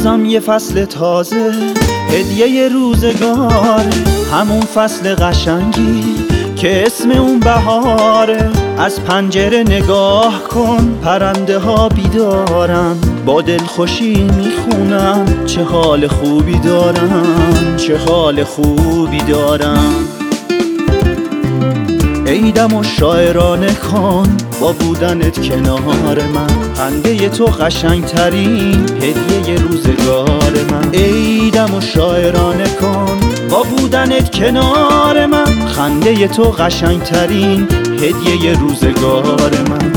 بازم یه فصل تازه، هدیه روزگار، همون فصل قشنگی که اسم اون بهاره. از پنجره نگاه کن، پرنده ها بیدارن، با دلخوشی میخونن چه حال خوبی دارن، چه حال خوبی دارن. عیدم و شاعرانه کن با بودنت کنار من، خنده تو قشنگترین هدیه روزگار من. عیدم و شاعرانه کن با بودنت کنار من، خنده تو قشنگترین هدیه روزگار من.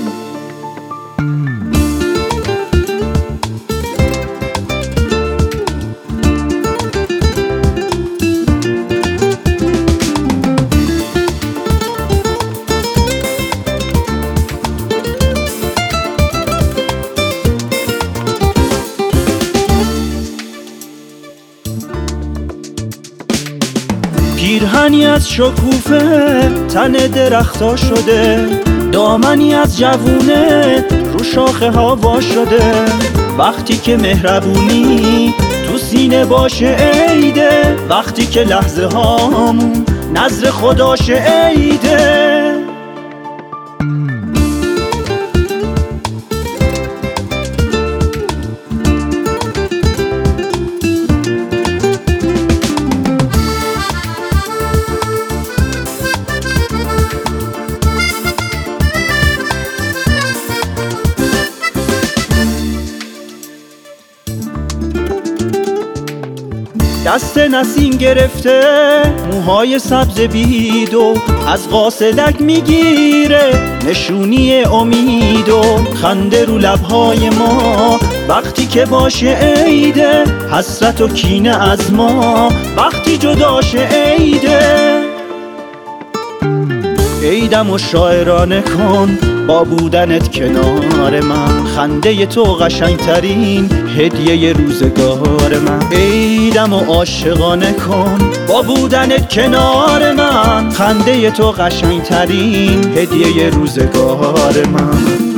پیرهنی از شکوفه تن درختا شده، دامنی از جوونه رو شاخه ها وا شده. وقتی که مهربونی تو سینه باشه عیده، وقتی که لحظه هامون نظر خداشه عیده. دست نسیم گرفته موهای سبز بیدو، از قاصدک میگیره نشونی امید و خنده رو لبهای ما. وقتی که باشه عیده، حسرت و کینه از ما وقتی جداشه عیده. عیدم و شاعرانه کن با بودنت کنار من، خنده تو قشنگترین هدیه روزگار من. عیدم و عاشقانه کن با بودنت کنار من، خنده تو قشنگترین هدیه روزگار من.